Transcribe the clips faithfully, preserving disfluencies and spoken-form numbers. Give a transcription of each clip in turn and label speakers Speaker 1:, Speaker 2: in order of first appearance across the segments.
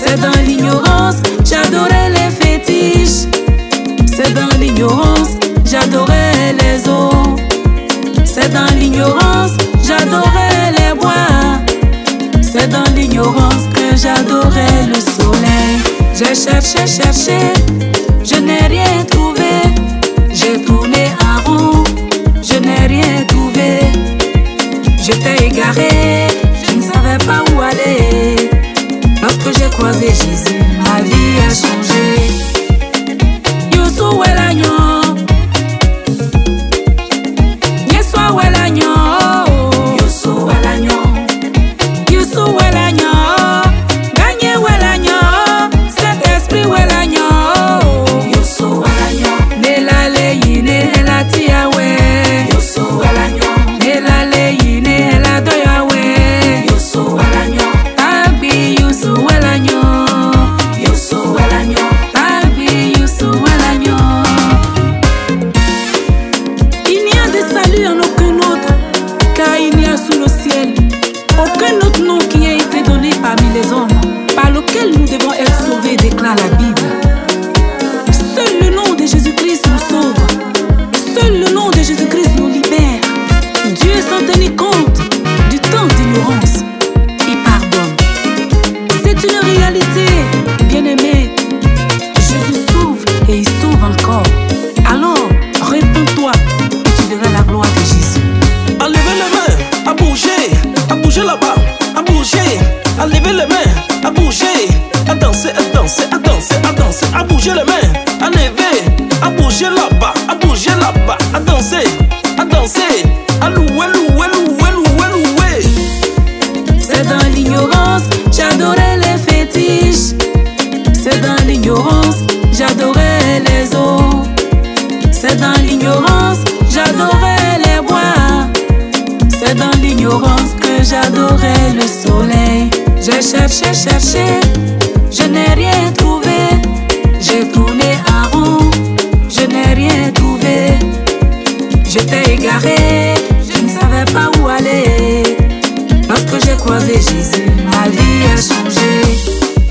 Speaker 1: C'est dans l'ignorance, j'adorais les fétiches. C'est dans l'ignorance, j'adorais les eaux. C'est dans l'ignorance, j'adorais les bois. C'est dans l'ignorance que j'adorais le soleil. J'ai cherché, cherché, je n'ai rien trouvé. J'ai tourné en rond, je n'ai rien trouvé. J'étais égaré, je ne savais pas où aller. Lorsque j'ai croisé Jésus, ma vie a changé. Youssou Welagnon, Yeswa Welagnon, Youssou Welagnon, Youssou Welagnon, Gagné Welagnon, Saint-Esprit Welagnon, Youssou Welagnon, Nela Leyine Ela Tiawe, Youssou Welagnon, Nela Leyine Ela Doyawe, Youssou Welagnon, Abi Youssou Welagnon, Youssou Welagnon, Abi Youssou Welagnon. Il n'y a de salut en aucun autre, car il n'y a sous le ciel aucun autre nom qui ait été donné parmi les hommes, par lequel nous devons être sauvés, déclare la Bible. Seul le nom de Jésus-Christ nous sauve. Seul le nom de Jésus-Christ nous libère. Dieu, sans tenir compte du temps d'ignorance, il pardonne. C'est une réalité, bien-aimé. Jésus sauve et il sauve encore. Alors, réponds-toi et tu verras la gloire de Jésus.
Speaker 2: À lever les mains, à bouger, à bouger là-bas, à bouger, à lever les mains, à bouger, à danser, à danser, à danser, à danser, à bouger les mains, à lever, à bouger là-bas, à bouger là-bas, à danser, à danser, à louer, louer, louer, louer, louer.
Speaker 1: C'est dans l'ignorance, j'adorais les fétiches. C'est dans l'ignorance, j'adorais les eaux. C'est dans l'ignorance, j'adorais les bois. C'est dans l'ignorance que j'adorais le soleil. J'ai cherché, cherché, je n'ai rien trouvé. J'ai tourné en rond, je n'ai rien trouvé. J'étais égaré, je ne savais pas où aller. Lorsque j'ai croisé Jésus, ma vie a changé.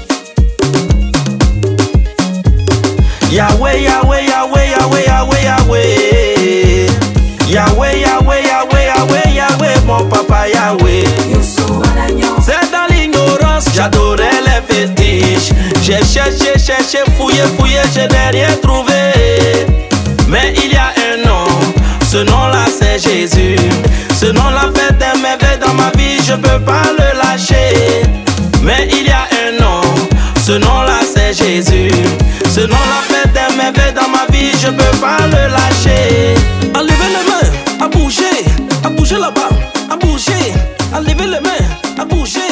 Speaker 2: Yahweh, Yahweh, Yahweh, Yahweh, Yahweh, Yahweh. Yahweh, Yahweh, Yahweh, Yahweh, Yahweh, mon papa Yahweh. C'est dans l'ignorance, j'adorais les fétiches. J'ai cherché, cherché, fouillé, fouillé, je n'ai rien trouvé. Mais il y a un nom, ce nom-là c'est Jésus. Ce nom-là fait des merveilles dans ma vie, je peux pas le lâcher. Mais il y a un nom, ce nom-là c'est Jésus. Ce nom-là fait des merveilles dans ma vie, je peux pas le lâcher. À lever les mains, à bouger, à bouger là-bas, à bouger, à lever les mains, à bouger.